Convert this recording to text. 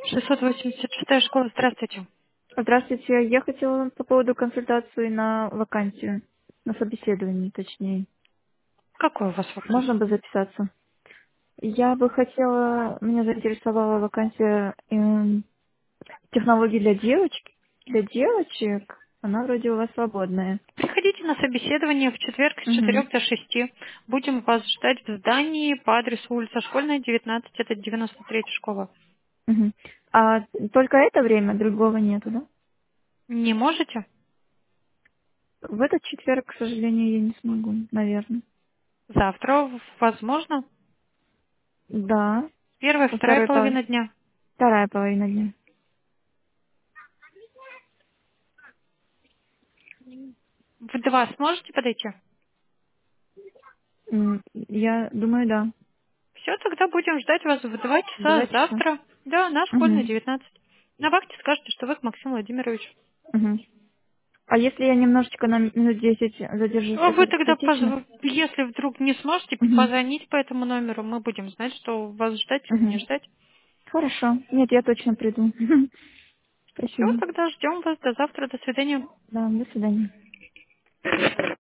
686 школа, здравствуйте. Здравствуйте. Я хотела по поводу консультации на вакансию, на собеседование, точнее. Какой у вас вопрос? Можно бы записаться? Я бы хотела, меня заинтересовала вакансия технологий для девочек. Для девочек она вроде у вас свободная. Приходите на собеседование в четверг с Угу. 4 до 6. Будем вас ждать в здании по адресу улица Школьная, 19, это 93 школа. Угу. А только это время, другого нету, да? Не можете? В этот четверг, к сожалению, я не смогу, наверное. Завтра, возможно, Да, первая, во вторая половина дня. вторая половина дня. В 2 сможете подойти? Я думаю, да. Все, тогда будем ждать вас в 2 В часа 2 часа. завтра. Да, на Школьная, Угу. 19. На вахте скажете, что вы к Максиму Владимировичу. Угу. А если я немножечко на минут 10 задержусь, А вы это тогда, критично? если вдруг не сможете Угу. позвонить по этому номеру, мы будем знать, что вас ждать или не Угу. ждать. Хорошо. Нет, я точно приду. Все, Спасибо. тогда ждем вас до завтра. До свидания. Да, до свидания.